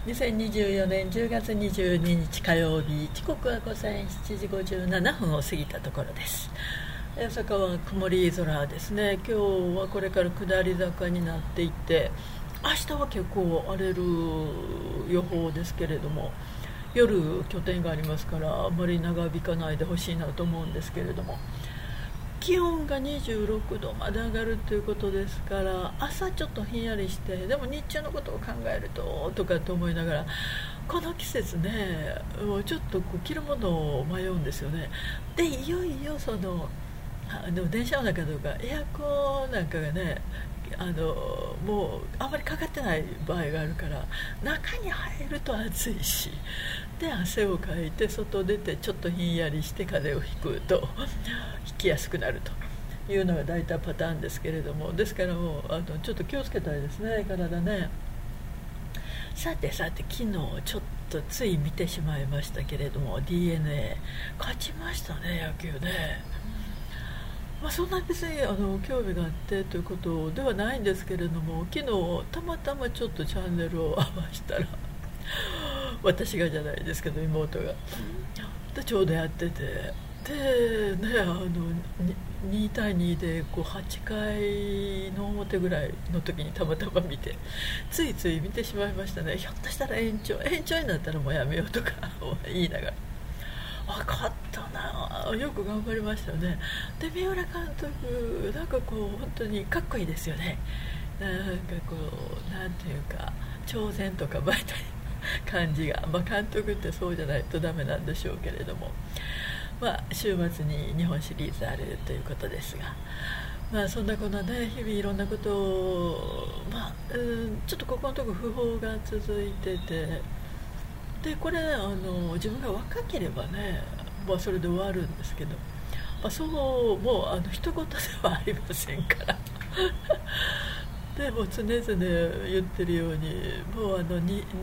2024年10月22日火曜日、時刻は午前7時57分を過ぎたところです。大阪は曇り空ですね。今日はこれから下り坂になっていって、明日は結構荒れる予報ですけれども、夜拠点がありますからあまり長引かないでほしいなと思うんですけれども、気温が26度まで上がるということですから、朝ちょっとひんやりして、でも日中のことを考えるとかと思いながら、この季節ね、もうちょっと着るものを迷うんですよね。でいよいよ電車の中とかエアコンなんかがね、もうあまりかかってない場合があるから、中に入ると暑いし、で汗をかいて外出てちょっとひんやりして風邪をひくとひきやすくなるというのが大体パターンですけれども、ですからもうちょっと気をつけたいですね、体ね。さて昨日ちょっとつい見てしまいましたけれども、 DNA 勝ちましたね、野球ね。そんなに別に興味があってということではないんですけれども、昨日たまたまちょっとチャンネルを合わせたら私がじゃないですけど妹がでちょうどやってて、でね、2対2で8回の表ぐらいの時にたまたま見て、ついつい見てしまいましたね。ひょっとしたら延長になったらもうやめようとか言いながら、勝ったな、よく頑張りましたよね。で三浦監督、なんか本当にかっこいいですよね。なんかなんていうか挑戦とかバイタリ感じが、監督ってそうじゃないとダメなんでしょうけれども、週末に日本シリーズあるということですが、そんなこんなね、日々いろんなことを、ちょっとここのところ不法が続いてて、でこれ自分が若ければね、それで終わるんですけど、そうもう一言ではありませんからでも常々言ってるように、もう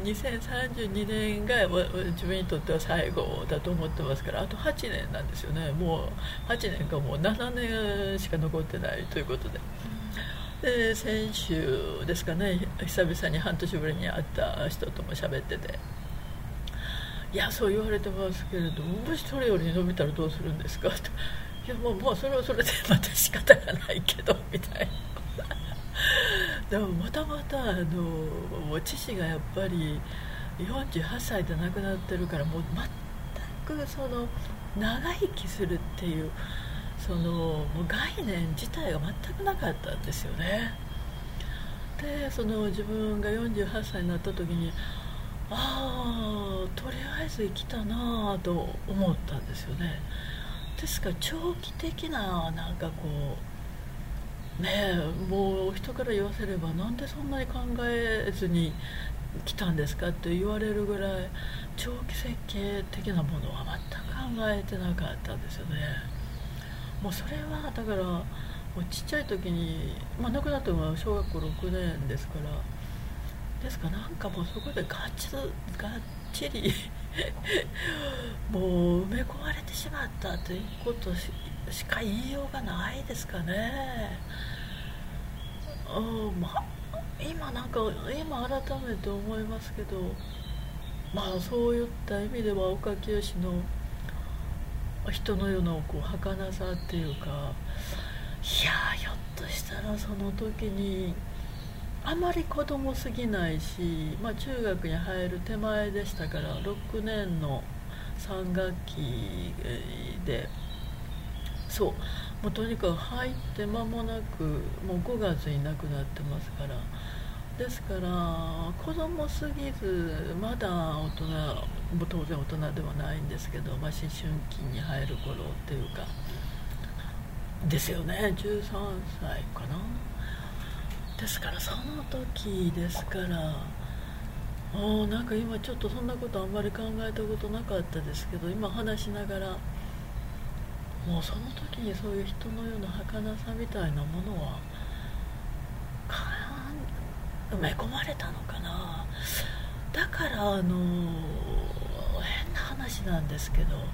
2032年が自分にとっては最後だと思ってますから、あと8年なんですよね。もう8年かもう7年しか残ってないということで、先週ですかね、久々に半年ぶりに会った人とも喋ってて、いやそう言われてますけれども、もしそれより伸びたらどうするんですかと、いやもうそれはそれでまた仕方がないけどみたいなでもまた父がやっぱり48歳で亡くなってるから、もう全く長生きするっていうもう概念自体が全くなかったんですよね。で自分が48歳になった時に、とりあえず生きたなと思ったんですよね。ですから長期的なもう人から言わせれば、なんでそんなに考えずに来たんですかって言われるぐらい、長期設計的なものは全く考えてなかったんですよね。もうそれはだからもうちっちゃい時に、亡くなったのは小学校6年ですから、なんかもうそこでがっちりもう埋め込まれてしまったということしか言いようがないですかね。今改めて思いますけど、そういった意味では岡清の人の世の儚さっていうか、いやひょっとしたらその時にあまり子供すぎないし、中学に入る手前でしたから、6年の3学期で、もうとにかく入って間もなくもう5月に亡くなってますから、ですから子供すぎず、まだ大人も当然大人ではないんですけど、思春期に入る頃っていうかですよね。13歳かな。ですからその時ですから、なんか今ちょっとそんなことあんまり考えたことなかったですけど、今話しながら、もうその時にそういう人のような儚さみたいなものは埋め込まれたのかな。だから変な話なんですけど、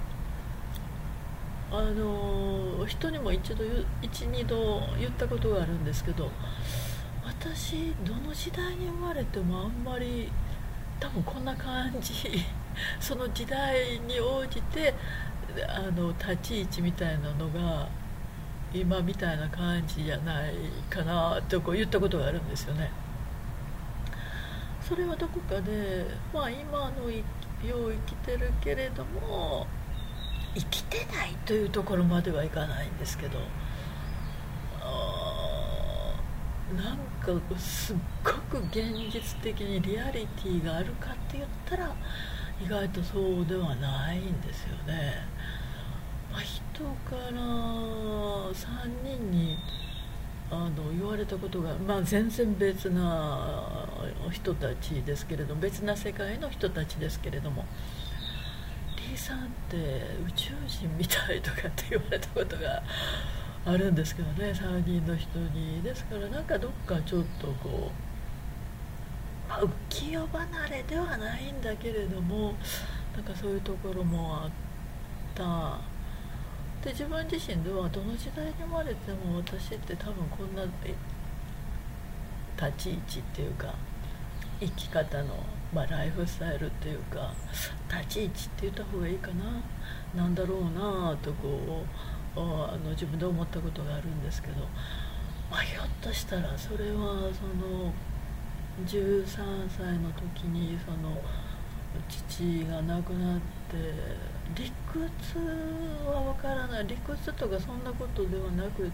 人にも一二度言ったことがあるんですけど、私どの時代に生まれてもあんまり多分こんな感じその時代に応じて立ち位置みたいなのが今みたいな感じじゃないかなとこう言ったことがあるんですよね。それはどこかで、まあ、今のよう生きてるけれども生きてないというところまではいかないんですけど、なんかすっごく現実的にリアリティがあるかって言ったら意外とそうではないんですよね。まあ、人から3人に言われたことが、まあ、全然別な人たちですけれども、別な世界の人たちですけれども、リーさんって宇宙人みたいとかって言われたことがあるんですけどね、3人の人に。ですからなんかどっかちょっとこう、まあ、浮世離れではないんだけれども、なんかそういうところもあったで、自分自身ではどの時代に生まれても私って多分こんな立ち位置っていうか生き方の、まあ、ライフスタイルっていうか立ち位置って言った方がいいかな、なんだろうなとこう自分で思ったことがあるんですけど、まあ、ひょっとしたらそれはその13歳の時にその父が亡くなって、理屈は分からない、理屈とかそんなことではなくって、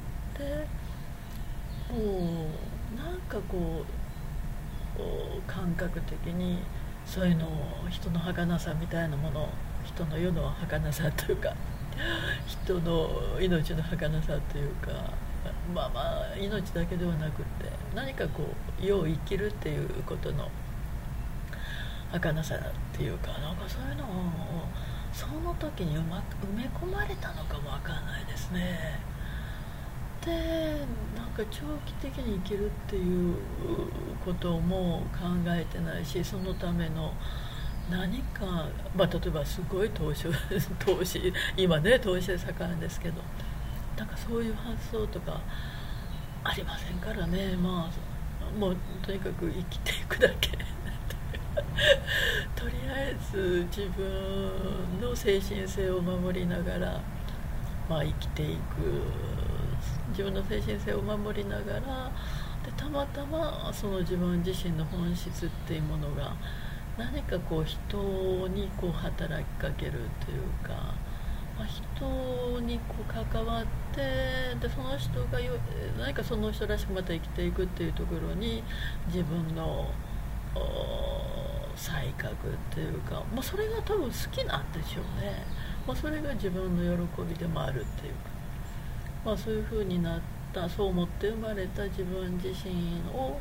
もうなんかこう感覚的にそういうのを、人の儚さみたいなもの、人の世の儚さというか人の命の儚さというか、まあまあ命だけではなくって何かこう世を生きるっていうことの儚さっていうか、なんかそういうのをその時にうまく埋め込まれたのかもわかんないですね。でなんか長期的に生きるっていうことも考えてないし、そのための何か、まあ、例えばすごい投資今ね投資で盛んですけど、なんかそういう発想とかありませんからね。まあもうとにかく生きていくだけとりあえず自分の精神性を守りながら、まあ、生きていく、自分の精神性を守りながらで、たまたまその自分自身の本質っていうものが何かこう人にこう働きかけるというか、まあ、人にこう関わってで、その人が何かその人らしくまた生きていくっていうところに自分の才覚っていうか、まあ、それが多分好きなんでしょうね。まあ、それが自分の喜びでもあるっていうか、まあ、そういう風になった、そう思って生まれた自分自身を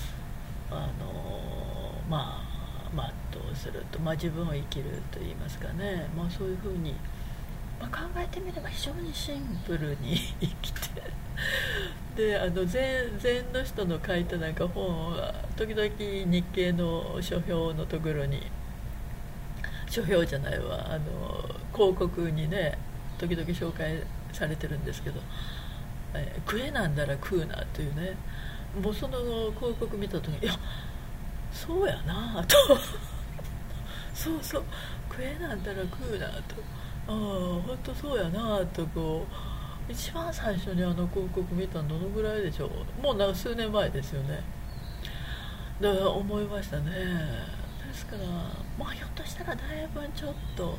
まあ全うすると、まあ、自分を生きるといいますかね、まあ、そういう風に、まあ、考えてみれば非常にシンプルに生きてで禅の人の書いたなんか本は時々日経の書評のところに、書評じゃないわ、広告にね時々紹介されてるんですけど、食えなんだら食うなというね、もうその広告見た時に、いやそうやなとそうそう、食えなんだら食うなと、本当そうやなとこう、一番最初に広告見たのどのぐらいでしょう、もうなんか数年前ですよね。だから思いましたね。ですから、まあ、ひょっとしたらだいぶちょっと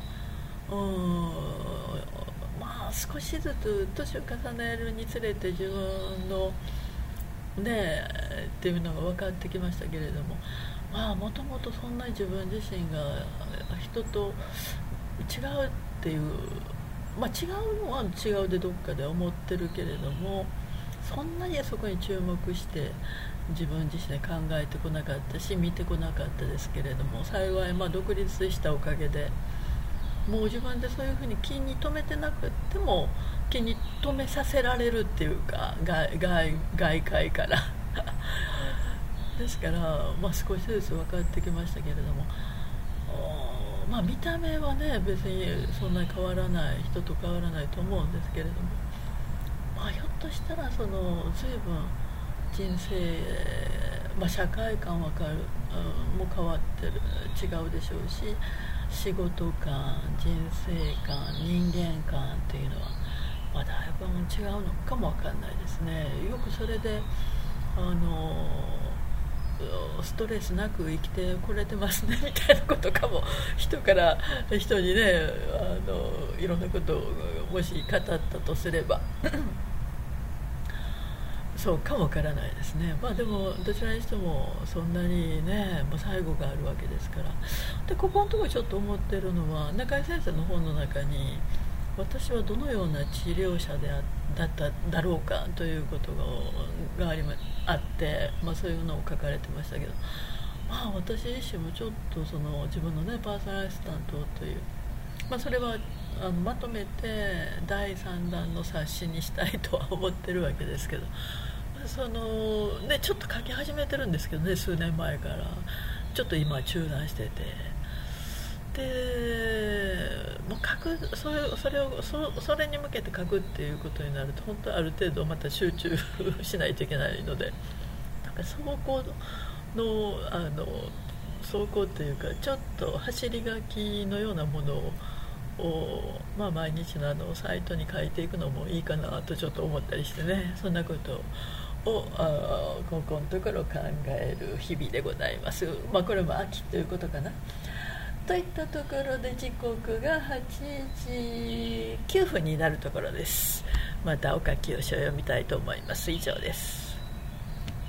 まあ少しずつ年を重ねるにつれて自分のねっていうのが分かってきましたけれども、まあもともとそんなに自分自身が人と違うっていう、まあ違うのは違うでどっかで思ってるけれども、そんなにそこに注目して自分自身で考えてこなかったし見てこなかったですけれども、幸いまあ独立したおかげでもう自分でそういうふうに気に留めてなくっても気に留めさせられるっていうか、外界からですから、まあ、少しずつ分かってきましたけれども、まあ、見た目はね別にそんなに変わらない、人と変わらないと思うんですけれども、まあ、ひょっとしたらその随分人生社会観も変わってる、違うでしょうし、仕事観、人生観、人間観っていうのはだいぶ違うのかもわかんないですね。よくそれでストレスなく生きてこれてますねみたいなことかも、人から人にね、いろんなことをもし語ったとすればそうかもわからないですね。でもどちらにしてもそんなにね、最後があるわけですから。でここのところちょっと思ってるのは、中井先生の本の中に私はどのような治療者だっただろうかということがあって、そういうのを書かれてましたけど、私自身もちょっとその自分のねパーソナルアシスタントという、それはまとめて第3弾の冊子にしたいとは思ってるわけですけど、ちょっと書き始めてるんですけどね、数年前からちょっと今中断してて。でもうそれに向けて書くっていうことになると、本当ある程度また集中しないといけないので、走行というか、ちょっと走り書きのようなものを毎日のサイトに書いていくのもいいかなとちょっと思ったりしてね、そんなことをここのところ考える日々でございます。これも秋ということかなといったところで、時刻が8時9分になるところです。またお書きを読みたいと思います。以上です。